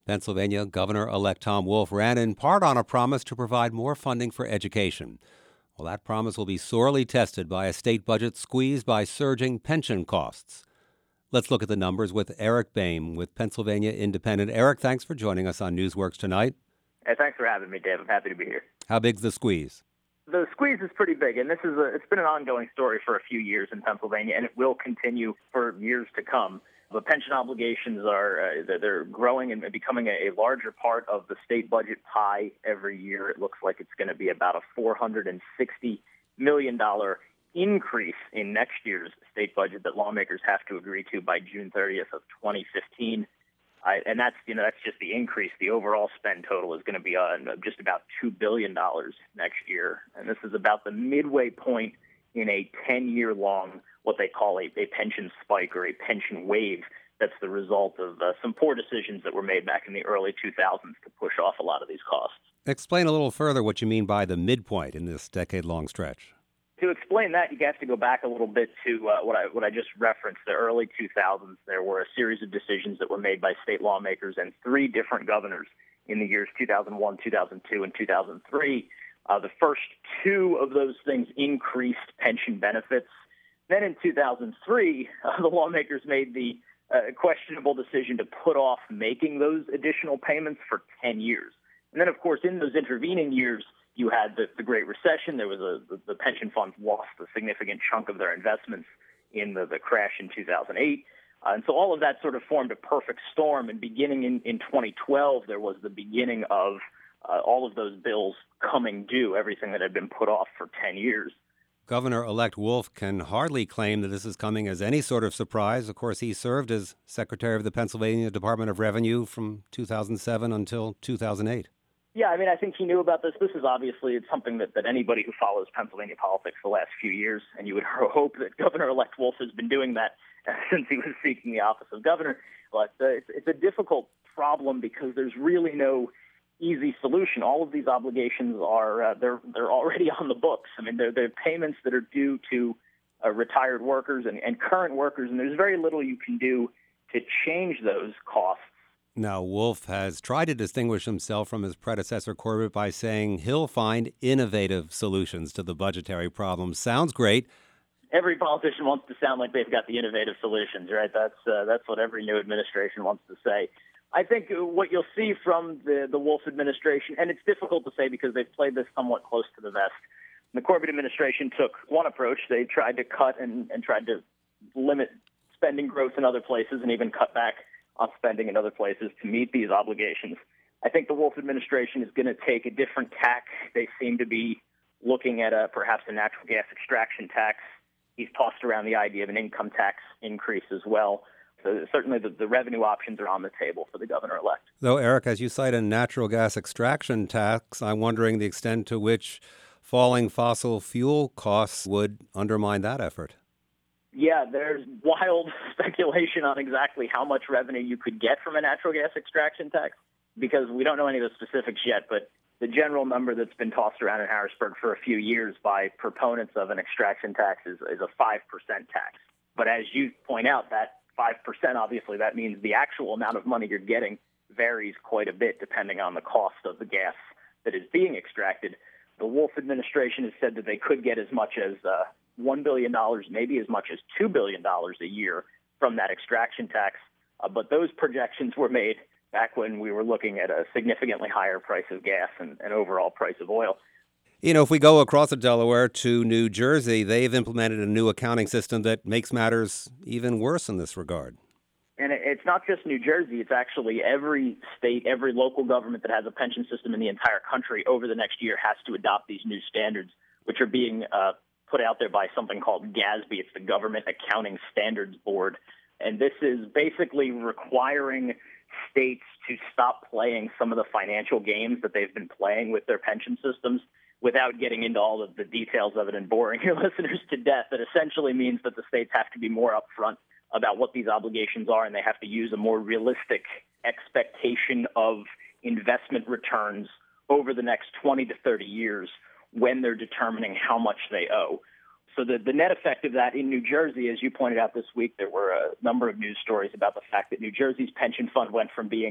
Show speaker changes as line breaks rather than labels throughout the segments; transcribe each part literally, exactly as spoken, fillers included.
Pennsylvania Governor-elect Tom Wolf ran in part on a promise to provide more funding for education. Well, that promise will be sorely tested by a state budget squeezed by surging pension costs. Let's look at the numbers with Eric Boehm with Pennsylvania Independent. Eric, thanks for joining us on Newsworks tonight.
Hey, thanks for having me, Dave. I'm happy to be here.
How big's the squeeze?
The squeeze is pretty big, and this is a, it's been an ongoing story for a few years in Pennsylvania, and it will continue for years to come. The pension obligations are uh, they're growing and becoming a, a larger part of the state budget pie every year. It looks like it's going to be about a four hundred sixty million dollars increase in next year's state budget that lawmakers have to agree to by June thirtieth of twenty fifteen. I, and that's you know that's just the increase. The overall spend total is going to be uh, just about two billion dollars next year, and this is about the midway point in a ten-year-long what they call a, a pension spike or a pension wave. That's the result of uh, some poor decisions that were made back in the early two thousands to push off a lot of these costs.
Explain a little further what you mean by the midpoint in this decade-long stretch.
To explain that, you have to go back a little bit to uh, what I what I just referenced, the early two thousands. There were a series of decisions that were made by state lawmakers and three different governors in the years two thousand one, two thousand two, and two thousand three. Uh, the first two of those things increased pension benefits. Then in two thousand three, uh, the lawmakers made the uh, questionable decision to put off making those additional payments for ten years. And then, of course, in those intervening years, you had the, the Great Recession. There was a the, the pension funds lost a significant chunk of their investments in the, the crash in two thousand eight. Uh, and so all of that sort of formed a perfect storm. And beginning in, in twenty twelve, there was the beginning of uh, all of those bills coming due, everything that had been put off for ten years.
Governor-elect Wolf can hardly claim that this is coming as any sort of surprise. Of course, he served as Secretary of the Pennsylvania Department of Revenue from two thousand seven until two thousand eight.
Yeah, I mean, I think he knew about this. This is obviously it's something that, that anybody who follows Pennsylvania politics the last few years, and you would hope that Governor-elect Wolf has been doing that since he was seeking the office of governor. But uh, it's, it's a difficult problem because there's really no easy solution. All of these obligations are uh, they're they're already on the books. I mean, they're, they're payments that are due to uh, retired workers and, and current workers, and there's very little you can do to change those costs.
Now, Wolf has tried to distinguish himself from his predecessor, Corbett, by saying he'll find innovative solutions to the budgetary problems. Sounds great.
Every politician wants to sound like they've got the innovative solutions, right? That's uh, that's what every new administration wants to say. I think what you'll see from the, the Wolf administration, and it's difficult to say because they've played this somewhat close to the vest. The Corbett administration took one approach. They tried to cut and, and tried to limit spending growth in other places and even cut back on spending in other places to meet these obligations. I think the Wolf administration is going to take a different tack. They seem to be looking at a, perhaps a natural gas extraction tax. He's tossed around the idea of an income tax increase as well. So certainly the, the revenue options are on the table for the governor-elect.
Though, Eric, as you cite a natural gas extraction tax, I'm wondering the extent to which falling fossil fuel costs would undermine that effort.
Yeah, there's wild speculation on exactly how much revenue you could get from a natural gas extraction tax because we don't know any of the specifics yet, but the general number that's been tossed around in Harrisburg for a few years by proponents of an extraction tax is, is a five percent tax. But as you point out, that five percent, obviously, that means the actual amount of money you're getting varies quite a bit depending on the cost of the gas that is being extracted. The Wolf administration has said that they could get as much as uh, one billion dollars, maybe as much as two billion dollars a year from that extraction tax. Uh, but those projections were made back when we were looking at a significantly higher price of gas and, and overall price of oil.
You know, if we go across the Delaware to New Jersey, they've implemented a new accounting system that makes matters even worse in this regard.
And it's not just New Jersey. It's actually every state, every local government that has a pension system in the entire country over the next year has to adopt these new standards, which are being uh, put out there by something called GASB. It's the Government Accounting Standards Board. And this is basically requiring states to stop playing some of the financial games that they've been playing with their pension systems without getting into all of the details of it and boring your listeners to death. It essentially means that the states have to be more upfront about what these obligations are, and they have to use a more realistic expectation of investment returns over the next twenty to thirty years when they're determining how much they owe. So the, the net effect of that in New Jersey, as you pointed out this week, there were a number of news stories about the fact that New Jersey's pension fund went from being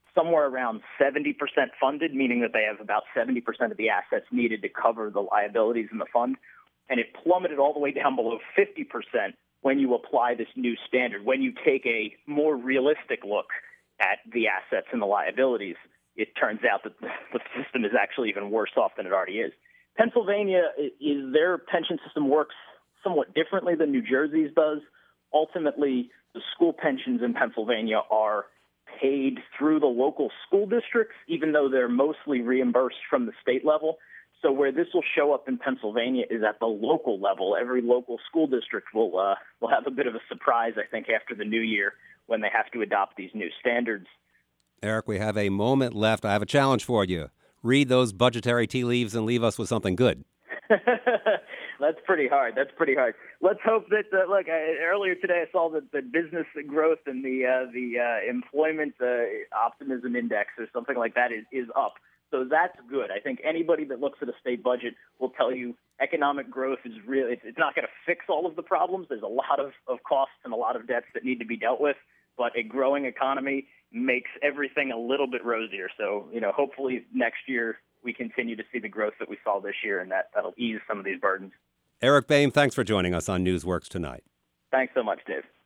somewhere around seventy percent funded, meaning that they have about seventy percent of the assets needed to cover the liabilities in the fund. And it plummeted all the way down below fifty percent when you apply this new standard. When you take a more realistic look at the assets and the liabilities, it turns out that the system is actually even worse off than it already is. Pennsylvania, is their pension system works somewhat differently than New Jersey's does. Ultimately, the school pensions in Pennsylvania are paid through the local school districts, even though they're mostly reimbursed from the state level. So where this will show up in Pennsylvania is at the local level. Every local school district will uh, will have a bit of a surprise, I think, after the new year when they have to adopt these new standards.
Eric, we have a moment left. I have a challenge for you. Read those budgetary tea leaves and leave us with something good.
That's pretty hard. That's pretty hard. Let's hope that, uh, look, I, earlier today I saw that the business growth and the uh, the uh, employment uh, optimism index or something like that is, is up. So that's good. I think anybody that looks at a state budget will tell you economic growth is really, it's, it's not going to fix all of the problems. There's a lot of, of costs and a lot of debts that need to be dealt with, but a growing economy makes everything a little bit rosier. So, you know, hopefully next year we continue to see the growth that we saw this year, and that, that'll ease some of these burdens.
Eric Boehm, thanks for joining us on Newsworks tonight.
Thanks so much, Dave.